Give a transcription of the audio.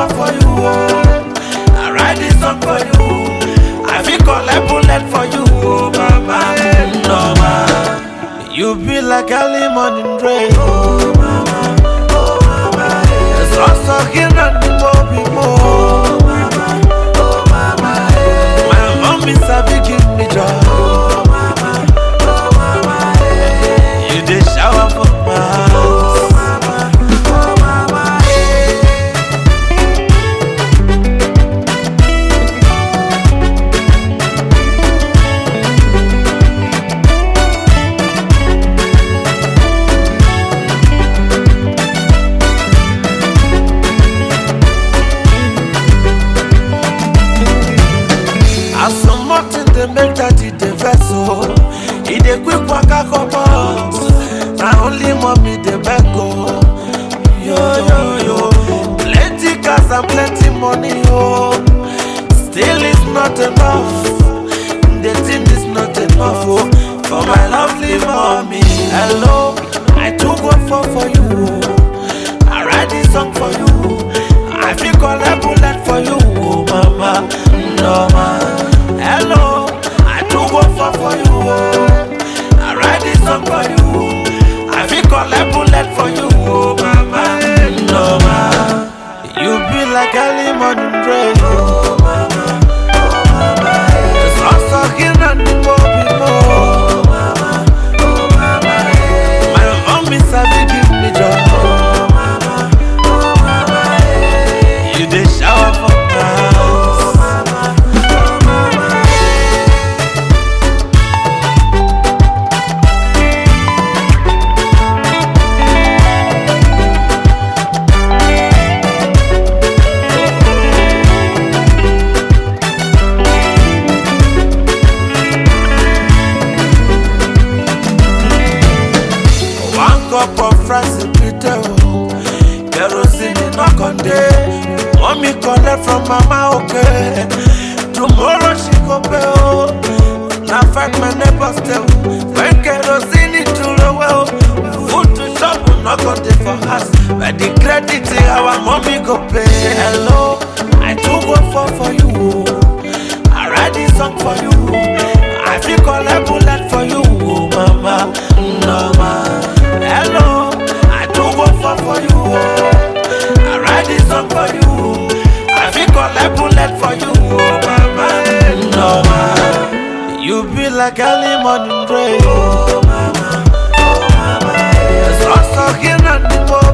fall for you, oh. I write this song for you. I feel collect bullet for you, oh, mama, no man. You be like early morning rain, oh mama, oh mama. It's also here and the more be more, oh mama, oh mama. My mom is a big give me joy, oh mama, oh mama. You dey shower for my house, oh mama, oh mama. As some mountain they make that it the vessel. It a quick waka come out. Now only mommy the beg go. Yo yo yo. Plenty cars and plenty money, oh. Still is not enough. The thing is not enough, oh. For my lovely mommy. Hello, I took one for you, oh. I write this song for you. I feel collect bullet for you, oh mama, no man. Hello, I took one for you, oh. I write this song for you. I feel collect bullet for you, oh mama, no man. You be like early morning rain, oh mama, oh mama. It's also here and the more be more, oh mama, oh mama. My mom is a big give me joy, oh mama, oh mama. You dey shower for my house, oh mama, oh mama. One cup of rice and bitter, oh. Kerosene knock on day. Mommy collect from mama, okay. Tomorrow she go pay, oh. Now fight my neighbors tell. When kerosene to the well, food to shop will not go there for us. But the credit our mommy go pay. Hello, I took one for you, oh. I write this song for you. I feel collect bullet for you, oh mama, no man. Hello, I took one for you, oh. I write this song for you. I feel collect bullet for you, oh mama, no man. You be like early morning rain, oh mama, oh mama. It's also here and the more